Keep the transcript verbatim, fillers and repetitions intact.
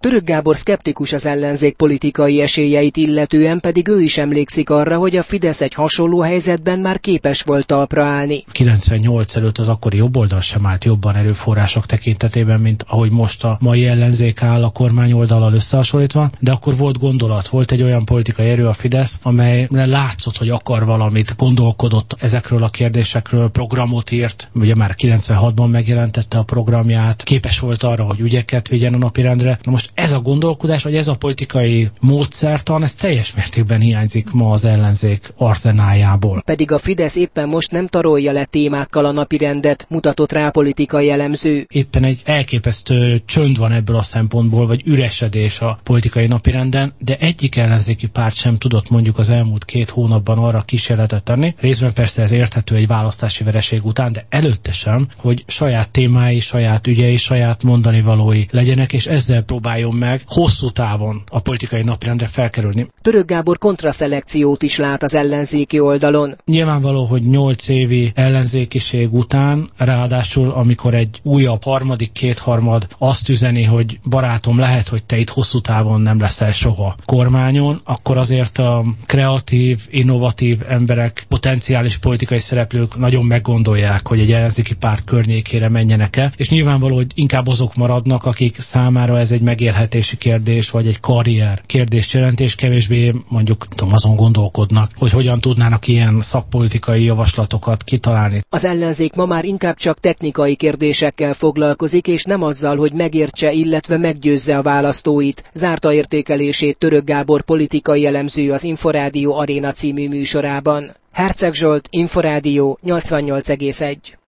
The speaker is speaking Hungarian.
Török Gábor szkeptikus az ellenzék politikai esélyeit illetően, pedig ő is emlékszik arra, hogy a Fidesz egy hasonló helyzetben már képes volt talpra állni. kilencvennyolc előtt az akkori jobboldal sem állt jobban erőforrások tekintetében, mint ahogy most a mai ellenzék áll a kormányoldallal összehasonlítva, de akkor volt gondolat, volt egy olyan politikai erő a Fidesz, amely látszott, hogy akar valamit, gondolkodott ezekről a kérdésekről, programot írt, ugye már kilencvenhatban megjelentette a programját, képes volt arra, hogy ügyeket vigyen a napirendre. Na most ez a gondolkodás, vagy ez a politikai módszertan, ez teljes mértékben hiányzik ma az ellenzék arzenájából. Pedig a Fidesz éppen most nem tarolja le témákkal a napirendet, mutatott rá politikai elemző. Éppen egy elképesztő csönd van ebből a szempontból, vagy üresedés a politikai napirenden, de egyik ellenzéki párt sem tudott mondjuk az elmúlt két hónapban arra kísérletet tenni. Részben persze ez érthető egy választási vereség után, de előtte sem, hogy saját témái, saját ügyei, saját mondani valói legyenek, és ezzel próbáljon meg hosszú távon a politikai napirendre felkerülni. Török Gábor kontraszelekciót is lát az ellenzéki oldalon. Nyilvánvaló, hogy nyolc évi ellenzékiség után, ráadásul amikor egy újabb harmadik kétharmad azt üzeni, hogy barátom, lehet, hogy te itt hosszú távon nem leszel soha kormányon, akkor azért a kreatív, innovatív emberek, potenciális politikai szereplők nagyon meggondolják, hogy egy ellenzéki párt környékére menjenek el, és nyilvánvaló, hogy inkább azok maradnak, akik számára ez egy megélhetési kérdés, vagy egy karrier kérdés jelent, és kevésbé mondjuk tudom, azon gondolkodnak, hogy hogyan tudnának ilyen szakpolitikai javaslatokat kitalálni. Az ellenzék ma már inkább csak technikai kérdésekkel foglalkozik, és nem azzal, hogy megértse, illetve meggyőzze a választóit. Zárta értékelését Török Gábor politikai elemző az Inforádió Aréna című műsorában. Herceg Zsolt, Inforádió nyolcvannyolc egész egy.